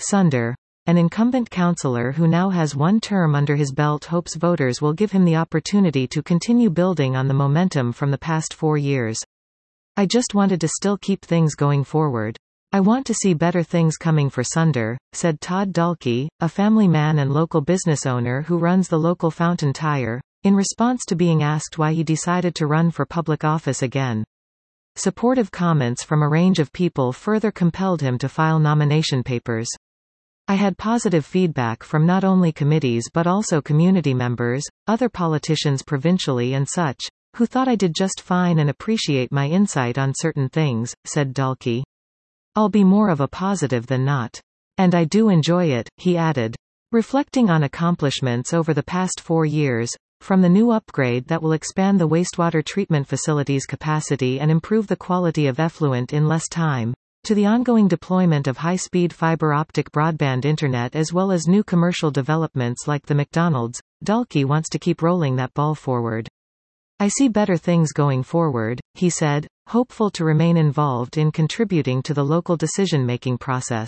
Sunder, an incumbent councillor who now has one term under his belt, hopes voters will give him the opportunity to continue building on the momentum from the past 4 years. I just wanted to still keep things going forward. I want to see better things coming for Sunder, said Todd Dalkey, a family man and local business owner who runs the local Fountain Tire, in response to being asked why he decided to run for public office again. Supportive comments from a range of people further compelled him to file nomination papers. I had positive feedback from not only committees but also community members, other politicians provincially and such, who thought I did just fine and appreciate my insight on certain things, said Dalkey. I'll be more of a positive than not. And I do enjoy it, he added. Reflecting on accomplishments over the past 4 years, from the new upgrade that will expand the wastewater treatment facility's capacity and improve the quality of effluent in less time, to the ongoing deployment of high-speed fiber optic broadband internet as well as new commercial developments like the McDonald's, Dalkey wants to keep rolling that ball forward. I see better things going forward, he said, hopeful to remain involved in contributing to the local decision-making process.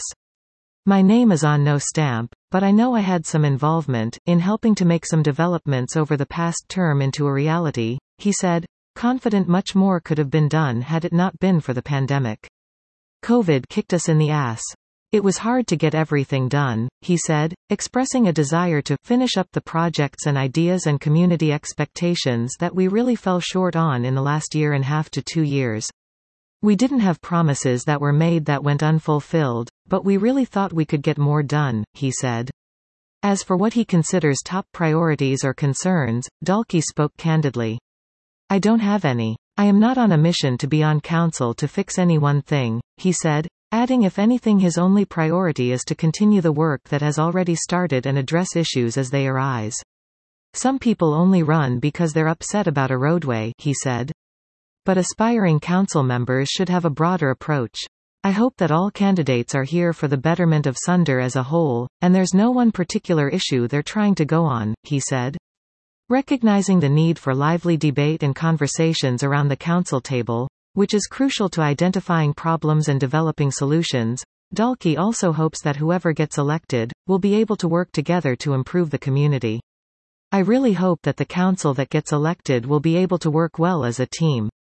My name is on no stamp, but I know I had some involvement in helping to make some developments over the past term into a reality, he said, confident much more could have been done had it not been for the pandemic. COVID kicked us in the ass. It was hard to get everything done, he said, expressing a desire to finish up the projects and ideas and community expectations that we really fell short on in the last 1.5 to 2 years. We didn't have promises that were made that went unfulfilled, but we really thought we could get more done, he said. As for what he considers top priorities or concerns, Dalkey spoke candidly. I don't have any. I am not on a mission to be on council to fix any one thing, he said, adding if anything his only priority is to continue the work that has already started and address issues as they arise. Some people only run because they're upset about a roadway, he said. But aspiring council members should have a broader approach. I hope that all candidates are here for the betterment of Sunder as a whole, and there's no one particular issue they're trying to go on, he said. Recognizing the need for lively debate and conversations around the council table, which is crucial to identifying problems and developing solutions, Dalkey also hopes that whoever gets elected will be able to work together to improve the community. I really hope that the council that gets elected will be able to work well as a team.